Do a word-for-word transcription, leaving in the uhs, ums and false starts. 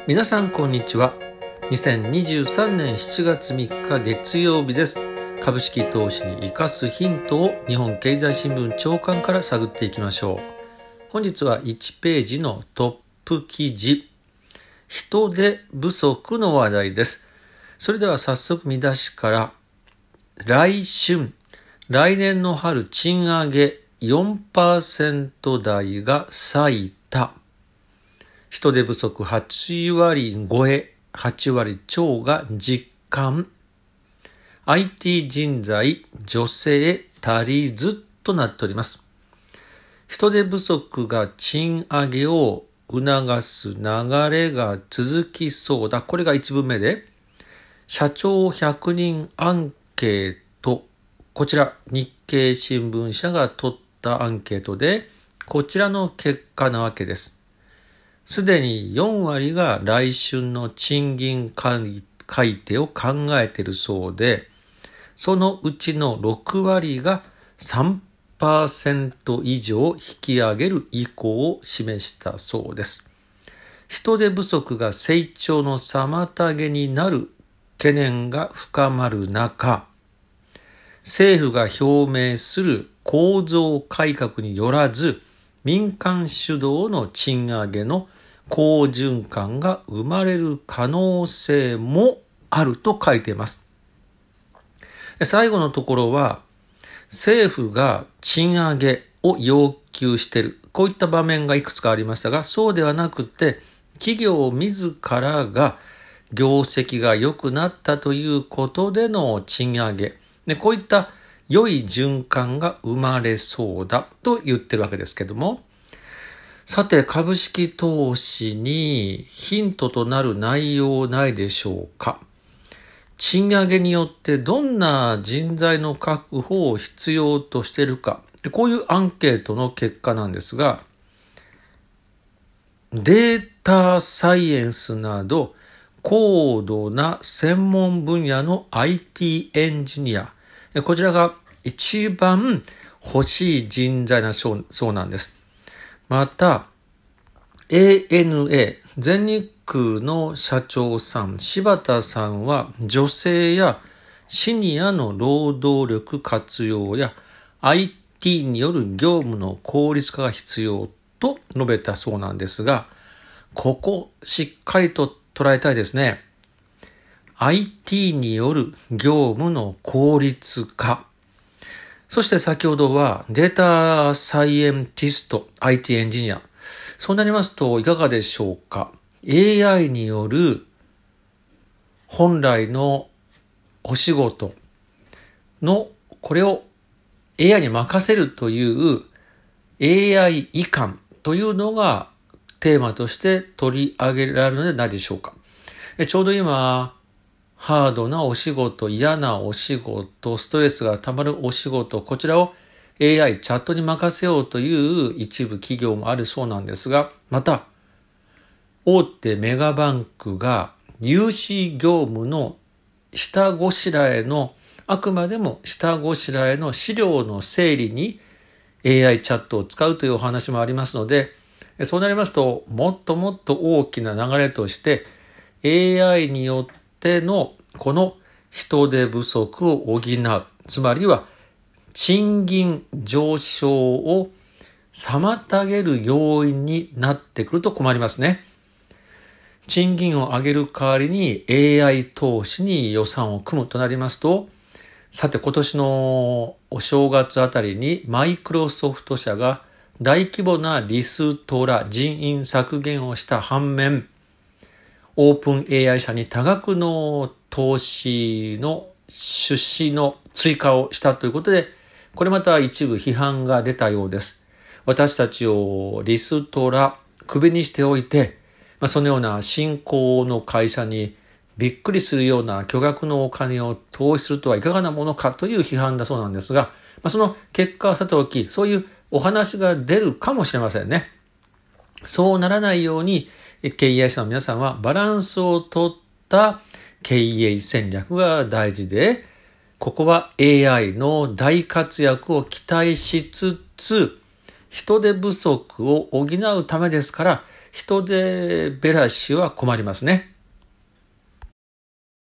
皆さんこんにちは。にせんにじゅうさんねんしちがつみっか月曜日です。株式投資に生かすヒントを日本経済新聞長官から探っていきましょう。本日はいちページのトップ記事、人手不足の話題です。それでは早速見出しから、来春、来年の春賃上げ よんパーセント 台が最多。人手不足はちわり超え、はちわり超が実感。アイティー 人材、女性足りずとなっております。人手不足が賃上げを促す流れが続きそうだ。これが一文目で、社長ひゃくにんアンケート。こちら日経新聞社が取ったアンケートで、こちらの結果なわけです。すでによんわりが来春の賃金改定を考えているそうで、そのうちのろくわりが さんパーセント 以上引き上げる意向を示したそうです。人手不足が成長の妨げになる懸念が深まる中、政府が表明する構造改革によらず、民間主導の賃上げの好循環が生まれる可能性もあると書いています。最後のところは、政府が賃上げを要求している。こういった場面がいくつかありましたが、そうではなくて、企業自らが業績が良くなったということでの賃上げ。で、こういった良い循環が生まれそうだと言ってるわけですけども、さて、株式投資にヒントとなる内容ないでしょうか。賃上げによってどんな人材の確保を必要としているか。こういうアンケートの結果なんですが、データサイエンスなど高度な専門分野の アイティー エンジニア。こちらが一番欲しい人材なそうなんです。また、エーエヌエー、全日空の社長さん、柴田さんは女性やシニアの労働力活用や アイティー による業務の効率化が必要と述べたそうなんですが、ここしっかりと捉えたいですね。アイティー による業務の効率化。そして先ほどはデータサイエンティスト、アイティー エンジニア。そうなりますといかがでしょうか。エーアイ による本来のお仕事のこれを エーアイ に任せるという エーアイ 移管というのがテーマとして取り上げられるのではないでしょうか。ちょうど今ハードなお仕事、嫌なお仕事、ストレスがたまるお仕事、こちらを エーアイ、チャットに任せようという一部企業もあるそうなんですが、また、大手メガバンクが融資業務の下ごしらえの、あくまでも下ごしらえの資料の整理に エーアイ チャットを使うというお話もありますので、そうなりますと、もっともっと大きな流れとして、エーアイ によってのこの人手不足を補う、つまりは賃金上昇を妨げる要因になってくると困りますね。賃金を上げる代わりに エーアイ 投資に予算を組むとなりますと、さて今年のお正月あたりにマイクロソフト社が大規模なリストラ、人員削減をした反面、オープン エーアイ 社に多額の投資の出資の追加をしたということで、これまた一部批判が出たようです。私たちをリストラ、クビにしておいて、まあ、そのような新興の会社にびっくりするような巨額のお金を投資するとはいかがなものかという批判だそうなんですが、まあ、その結果はさておき、そういうお話が出るかもしれませんね。そうならないように、経営者の皆さんはバランスをとった経営戦略が大事で、ここは エーアイ の大活躍を期待しつつ、人手不足を補うためですから、 人手減らしは困りますね。